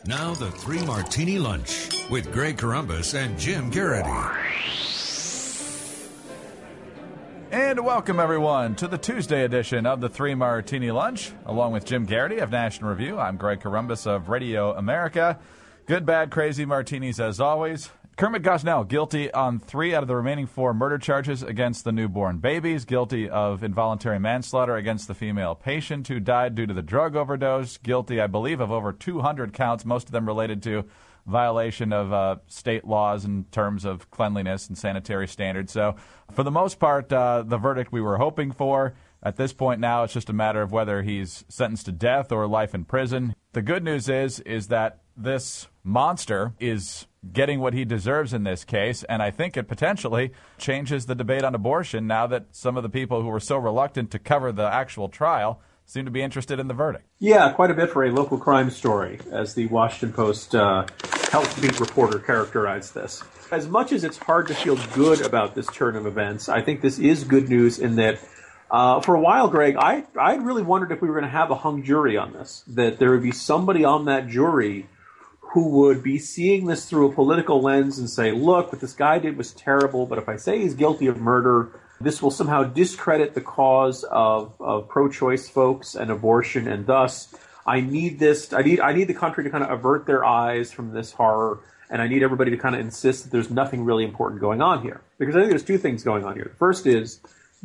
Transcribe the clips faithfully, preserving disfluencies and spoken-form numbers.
Now the Three Martini Lunch with Greg Corombos and Jim Garrity. And welcome, everyone, to the Tuesday edition of the Three Martini Lunch. Along with Jim Garrity of National Review, I'm Greg Corombos of Radio America. Good, bad, crazy martinis as always. Kermit Gosnell, guilty on three out of the remaining four murder charges against the newborn babies, guilty of involuntary manslaughter against the female patient who died due to the drug overdose, guilty, I believe, of over two hundred counts, most of them related to violation of uh, state laws in terms of cleanliness and sanitary standards. So, for the most part, uh, the verdict we were hoping for. At this point now, it's just a matter of whether he's sentenced to death or life in prison. The good news is, is that this monster is getting what he deserves in this case, and I think it potentially changes the debate on abortion now that some of the people who were so reluctant to cover the actual trial seem to be interested in the verdict. Yeah, quite a bit for a local crime story, as the Washington Post uh, health beat reporter characterized this. As much as it's hard to feel good about this turn of events, I think this is good news in that uh, for a while, Greg, I, I really wondered if we were going to have a hung jury on this, that there would be somebody on that jury who would be seeing this through a political lens and say, look, what this guy did was terrible, but if I say he's guilty of murder, this will somehow discredit the cause of, of pro-choice folks and abortion, and thus I need this, I need, I need the country to kind of avert their eyes from this horror, and I need everybody to kind of insist that there's nothing really important going on here. Because I think there's two things going on here. The first is,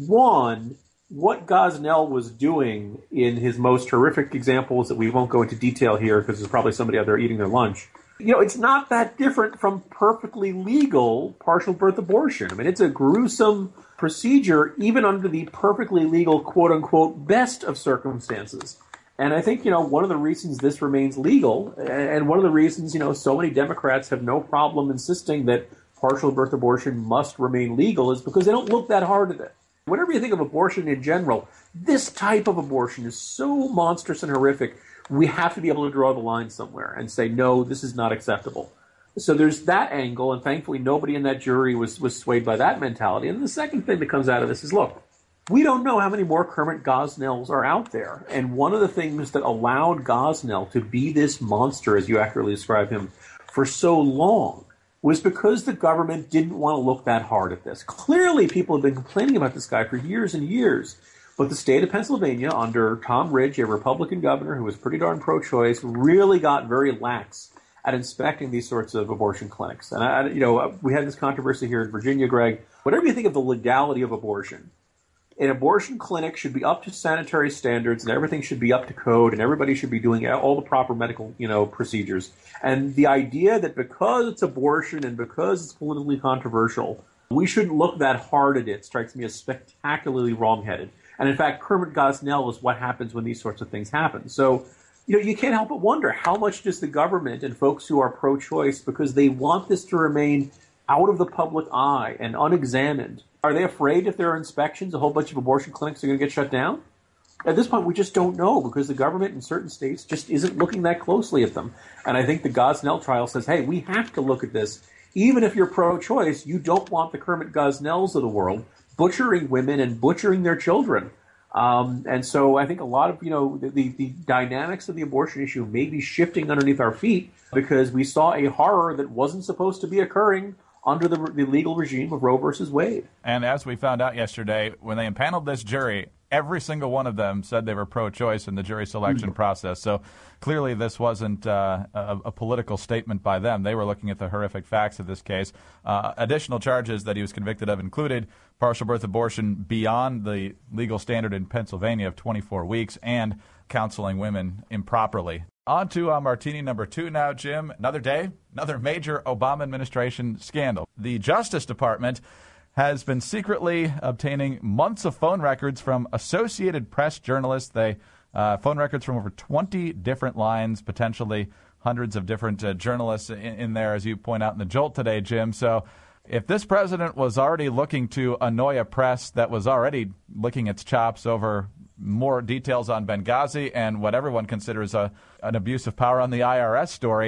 one, what Gosnell was doing in his most horrific examples that we won't go into detail here because there's probably somebody out there eating their lunch. You know, it's not that different from perfectly legal partial birth abortion. I mean, it's a gruesome procedure even under the perfectly legal, quote-unquote, best of circumstances. And I think, you know, one of the reasons this remains legal, and one of the reasons, you know, so many Democrats have no problem insisting that partial birth abortion must remain legal is because they don't look that hard at it. Whenever you think of abortion in general, this type of abortion is so monstrous and horrific, we have to be able to draw the line somewhere and say, no, this is not acceptable. So there's that angle, and thankfully nobody in that jury was, was swayed by that mentality. And the second thing that comes out of this is, look, we don't know how many more Kermit Gosnells are out there. And one of the things that allowed Gosnell to be this monster, as you accurately describe him, for so long was because the government didn't want to look that hard at this. Clearly, people have been complaining about this guy for years and years, but the state of Pennsylvania, under Tom Ridge, a Republican governor who was pretty darn pro-choice, really got very lax at inspecting these sorts of abortion clinics. And, I, you know, we had this controversy here in Virginia, Greg. Whatever you think of the legality of abortion, an abortion clinic should be up to sanitary standards, and everything should be up to code, and everybody should be doing all the proper medical, you know, procedures. And the idea that because it's abortion and because it's politically controversial, we shouldn't look that hard at it strikes me as spectacularly wrongheaded. And in fact, Kermit Gosnell is what happens when these sorts of things happen. So, you know, you can't help but wonder, how much does the government and folks who are pro-choice, because they want this to remain out of the public eye and unexamined, are they afraid if there are inspections, a whole bunch of abortion clinics are going to get shut down? At this point, we just don't know because the government in certain states just isn't looking that closely at them. And I think the Gosnell trial says, hey, we have to look at this. Even if you're pro-choice, you don't want the Kermit Gosnells of the world butchering women and butchering their children. Um, and so I think a lot of, you know, the, the, the dynamics of the abortion issue may be shifting underneath our feet because we saw a horror that wasn't supposed to be occurring under the, the legal regime of Roe versus Wade. And as we found out yesterday, when they impaneled this jury, every single one of them said they were pro-choice in the jury selection mm-hmm. process. So clearly this wasn't uh, a, a political statement by them. They were looking at the horrific facts of this case. Uh, additional charges that he was convicted of included partial birth abortion beyond the legal standard in Pennsylvania of twenty-four weeks and counseling women improperly. On to uh, martini number two now, Jim. Another day, another major Obama administration scandal. The Justice Department has been secretly obtaining months of phone records from Associated Press journalists. They uh, phone records from over twenty different lines, potentially hundreds of different uh, journalists in, in there, as you point out in the Jolt today, Jim. So if this president was already looking to annoy a press that was already licking its chops over more details on Benghazi and what everyone considers a, an abuse of power on the I R S story,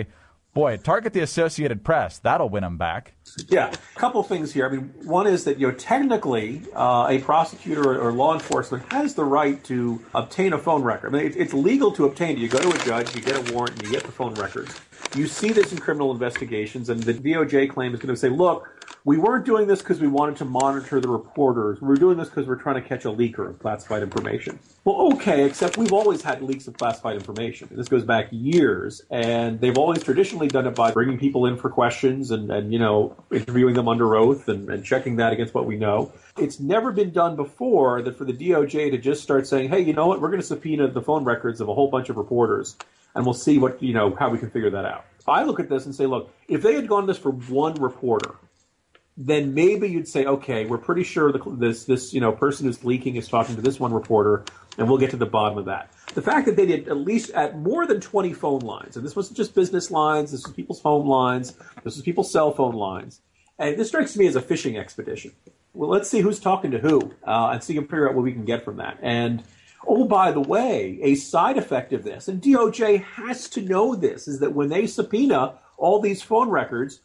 Boy, target the Associated Press. That'll win them back. Yeah, a couple things here. I mean, one is that, you know, technically uh, a prosecutor or, or law enforcement has the right to obtain a phone record. I mean, it, it's legal to obtain it. You go to a judge, you get a warrant, and you get the phone records. You see this in criminal investigations, and the D O J claim is going to say, look, we weren't doing this because we wanted to monitor the reporters. We were doing this because we're trying to catch a leaker of classified information. Well, okay, except we've always had leaks of classified information. This goes back years, and they've always traditionally done it by bringing people in for questions and, and you know, interviewing them under oath and, and checking that against what we know. It's never been done before that for the D O J to just start saying, hey, you know what, we're going to subpoena the phone records of a whole bunch of reporters, and we'll see what, you know, how we can figure that out. I look at this and say, look, if they had gone this for one reporter, then maybe you'd say, okay, we're pretty sure the, this this you know person who's leaking is talking to this one reporter, and we'll get to the bottom of that. The fact that they did at least at more than twenty phone lines, and this wasn't just business lines, this was people's home lines, this was people's cell phone lines, and this strikes me as a fishing expedition. Well, let's see who's talking to who, uh, and see and figure out what we can get from that. And oh, by the way, a side effect of this, and D O J has to know this, is that when they subpoena all these phone records,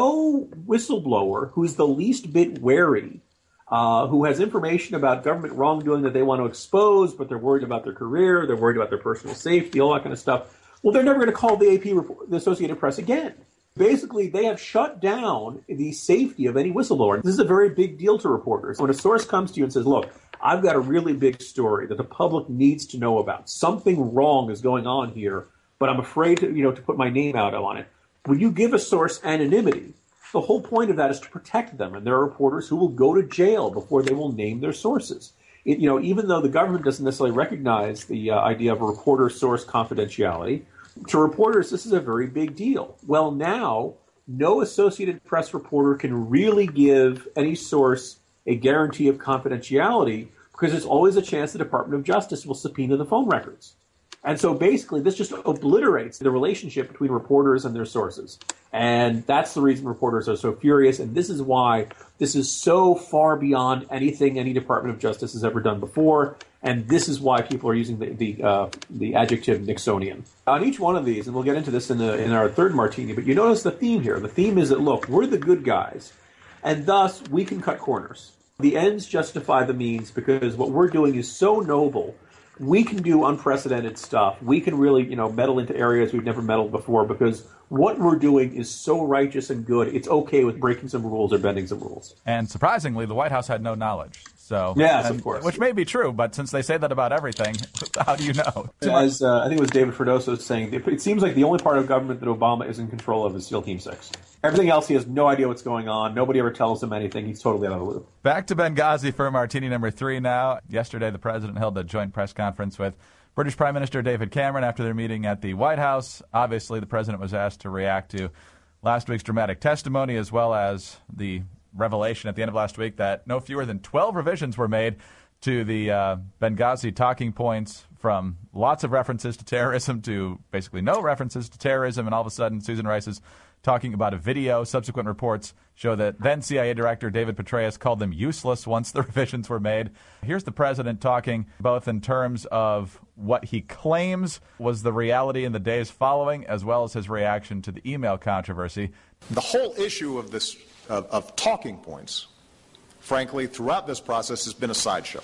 no whistleblower who's the least bit wary, uh, who has information about government wrongdoing that they want to expose, but they're worried about their career, they're worried about their personal safety, all that kind of stuff, well, they're never going to call the A P, report, the Associated Press again. Basically, they have shut down the safety of any whistleblower. This is a very big deal to reporters. When a source comes to you and says, look, I've got a really big story that the public needs to know about. Something wrong is going on here, but I'm afraid to, you know, to put my name out on it. When you give a source anonymity, the whole point of that is to protect them. And there are reporters who will go to jail before they will name their sources. It, you know, even though the government doesn't necessarily recognize the uh, idea of a reporter-source confidentiality, to reporters, this is a very big deal. Well, now, no Associated Press reporter can really give any source a guarantee of confidentiality because there's always a chance the Department of Justice will subpoena the phone records. And so basically, this just obliterates the relationship between reporters and their sources. And that's the reason reporters are so furious. And this is why this is so far beyond anything any Department of Justice has ever done before. And this is why people are using the the, uh, the adjective Nixonian. On each one of these, and we'll get into this in, the, in our third martini, but you notice the theme here. The theme is that, look, we're the good guys, and thus we can cut corners. The ends justify the means because what we're doing is so noble. We can do unprecedented stuff. We can really, you know, meddle into areas we've never meddled before because what we're doing is so righteous and good. It's okay with breaking some rules or bending some rules. And surprisingly, the White House had no knowledge. So, yes, and, of course. Which may be true, but since they say that about everything, how do you know? As uh, I think it was David Freddoso saying, it seems like the only part of government that Obama is in control of is SEAL Team six. Everything else, he has no idea what's going on. Nobody ever tells him anything. He's totally out of the loop. Back to Benghazi for martini number three now. Yesterday, the president held a joint press conference with British Prime Minister David Cameron after their meeting at the White House. Obviously, the president was asked to react to last week's dramatic testimony as well as the revelation at the end of last week that no fewer than twelve revisions were made to the uh, Benghazi talking points, from lots of references to terrorism to basically no references to terrorism, and all of a sudden Susan Rice is talking about a video. Subsequent reports show that then C I A Director David Petraeus called them useless once the revisions were made. Here's the president talking both in terms of what he claims was the reality in the days following, as well as his reaction to the email controversy. The whole issue of this of, of talking points, frankly, throughout this process has been a sideshow.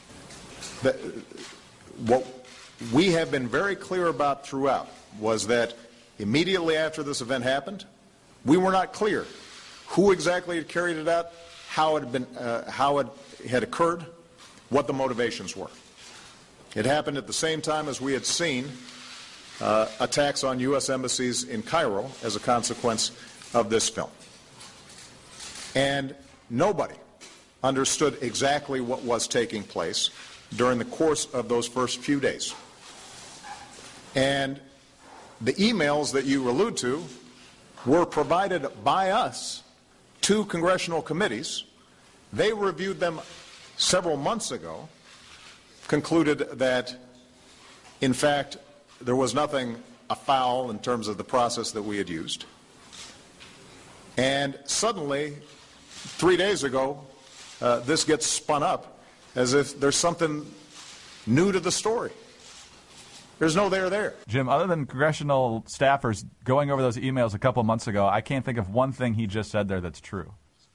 The, what we have been very clear about throughout was that immediately after this event happened, we were not clear who exactly had carried it out, how it had been, uh, how it had occurred, what the motivations were. It happened at the same time as we had seen uh, attacks on U S embassies in Cairo as a consequence of this film. And nobody understood exactly what was taking place during the course of those first few days. And the emails that you allude to were provided by us to congressional committees. They reviewed them several months ago, concluded that, in fact, there was nothing afoul in terms of the process that we had used. And suddenly, three days ago, uh, this gets spun up as if there's something new to the story. There's no there there. Jim, other than congressional staffers going over those emails a couple months ago, I can't think of one thing he just said there that's true.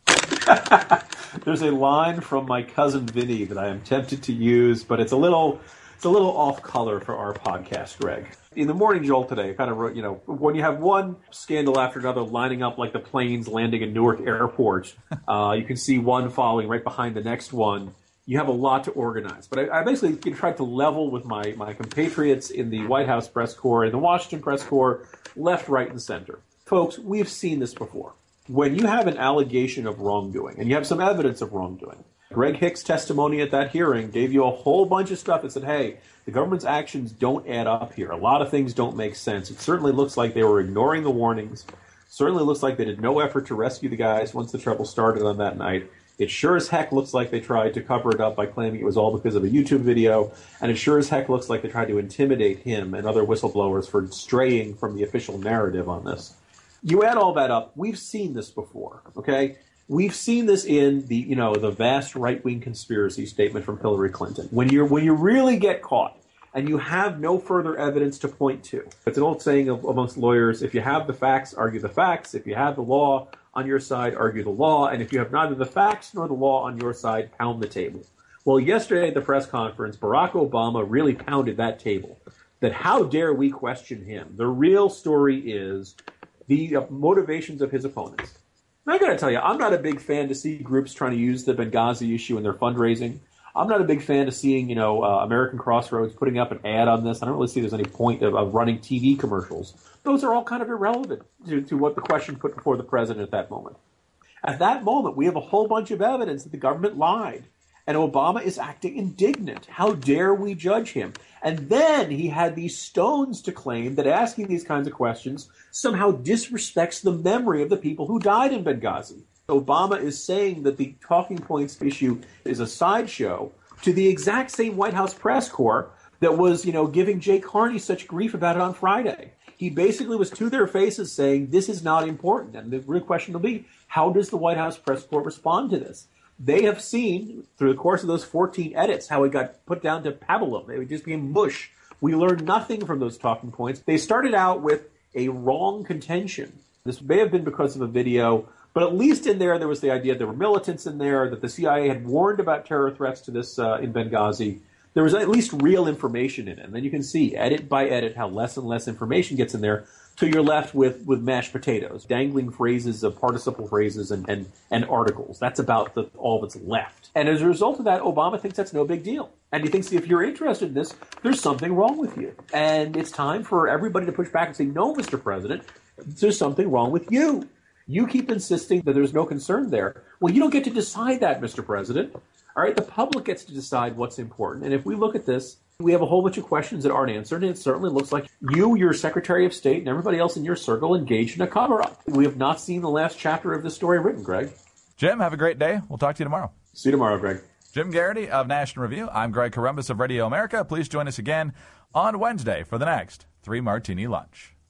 There's a line from my cousin Vinny that I am tempted to use, but it's a little it's a little off color for our podcast, Greg. In the Morning Jolt today, I kind of wrote, you know, when you have one scandal after another lining up like the planes landing in Newark Airport, uh, you can see one following right behind the next one. You have a lot to organize. But I, I basically tried to level with my, my compatriots in the White House press corps and the Washington press corps, left, right, and center. Folks, we've seen this before. When you have an allegation of wrongdoing, and you have some evidence of wrongdoing, Greg Hicks' testimony at that hearing gave you a whole bunch of stuff that said, hey, the government's actions don't add up here. A lot of things don't make sense. It certainly looks like they were ignoring the warnings. Certainly looks like they did no effort to rescue the guys once the trouble started on that night. It sure as heck looks like they tried to cover it up by claiming it was all because of a YouTube video. And it sure as heck looks like they tried to intimidate him and other whistleblowers for straying from the official narrative on this. You add all that up, we've seen this before, okay? We've seen this in the, you know, the vast right-wing conspiracy statement from Hillary Clinton. When you're when you really get caught and you have no further evidence to point to. It's an old saying of, amongst lawyers, if you have the facts, argue the facts. If you have the law on your side, argue the law. And if you have neither the facts nor the law on your side, pound the table. Well, yesterday at the press conference, Barack Obama really pounded that table. That how dare we question him? The real story is the motivations of his opponents. And I got to tell you, I'm not a big fan to see groups trying to use the Benghazi issue in their fundraising. I'm not a big fan of seeing, you know, uh, American Crossroads putting up an ad on this. I don't really see there's any point of, of running T V commercials. Those are all kind of irrelevant to, to what the question put before the president at that moment. At that moment, we have a whole bunch of evidence that the government lied. And Obama is acting indignant. How dare we judge him? And then he had these stones to claim that asking these kinds of questions somehow disrespects the memory of the people who died in Benghazi. Obama is saying that the talking points issue is a sideshow to the exact same White House press corps that was, you know, giving Jay Carney such grief about it on Friday. He basically was to their faces saying this is not important. And the real question will be, how does the White House press corps respond to this? They have seen, through the course of those fourteen edits, how it got put down to pablum. It just became mush. We learned nothing from those talking points. They started out with a wrong contention. This may have been because of a video, but at least in there, there was the idea there were militants in there, that the C I A had warned about terror threats to this uh, in Benghazi. There was at least real information in it. And then you can see, edit by edit, how less and less information gets in there, till you're left with, with mashed potatoes, dangling phrases of participle phrases and, and, and articles. That's about the, all that's left. And as a result of that, Obama thinks that's no big deal. And he thinks if you're interested in this, there's something wrong with you. And it's time for everybody to push back and say, no, Mister President, there's something wrong with you. You keep insisting that there's no concern there. Well, you don't get to decide that, Mister President. All right, the public gets to decide what's important. And if we look at this, we have a whole bunch of questions that aren't answered, and it certainly looks like you, your Secretary of State, and everybody else in your circle engaged in a cover-up. We have not seen the last chapter of this story written, Greg. Jim, have a great day. We'll talk to you tomorrow. See you tomorrow, Greg. Jim Garrity of National Review. I'm Greg Corombos of Radio America. Please join us again on Wednesday for the next Three Martini Lunch.